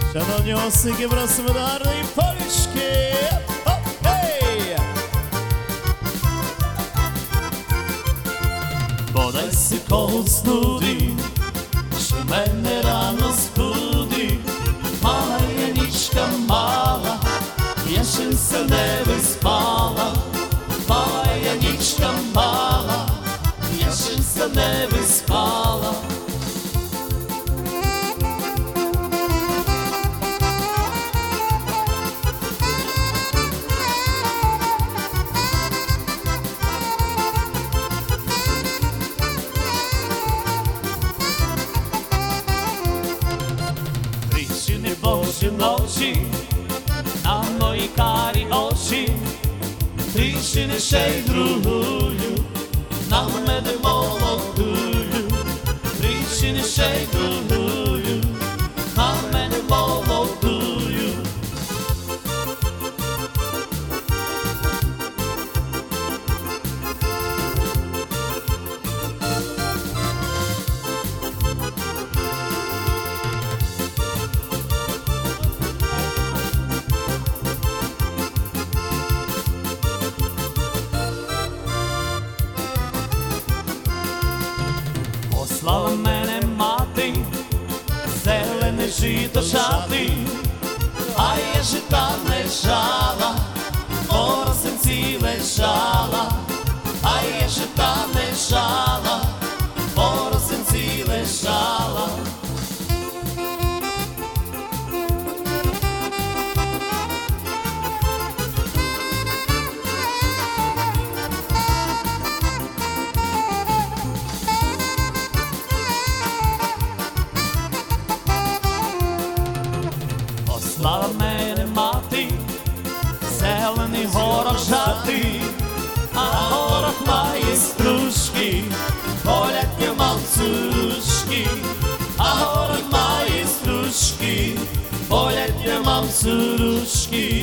Шановні осики, просимо до гарної полічки. Окей! Бодай си кол студи, що мене рано збуди. Мала Янічка, мала, я ще все не виспала. Мала Янічка, мала, я ще все не виспала. Причини Божі ночі на мої карі очі, тріщини ще й другую на мене молодую, тріщини ще й другую на мене молодую. Послала мене мати, зелене жито жати, а я жита не жала, по росинці лежала, а я жита не жала, по росинці лежала. Послала мене мати, зелений горох жати, а горох має стружки, болять нема цурушки, а горох має стружки, болять нема цурушки.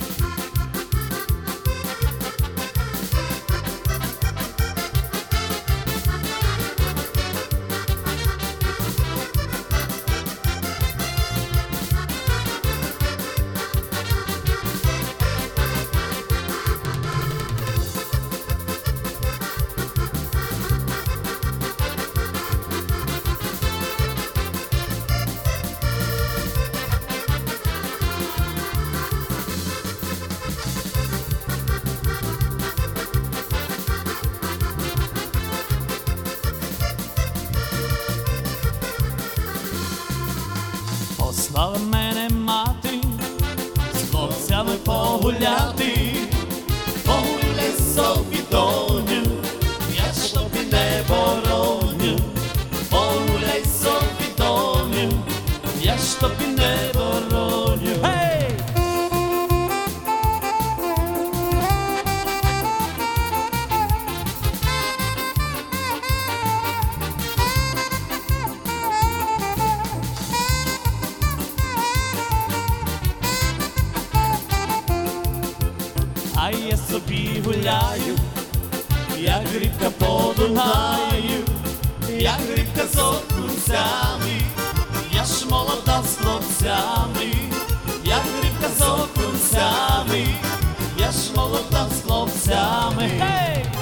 Послала мене мати з хлопцями погуляти, погуляй собі, доню, я ж тобі не бороню, погуляй собі, доню, я ж тобі не бороню. Hey! А я собі гуляю, як рибка по Дунаю, як рибка з окунцями, я ж молода з хлопцями, як рибка з окунцями, я ж молода з хлопцями. Hey!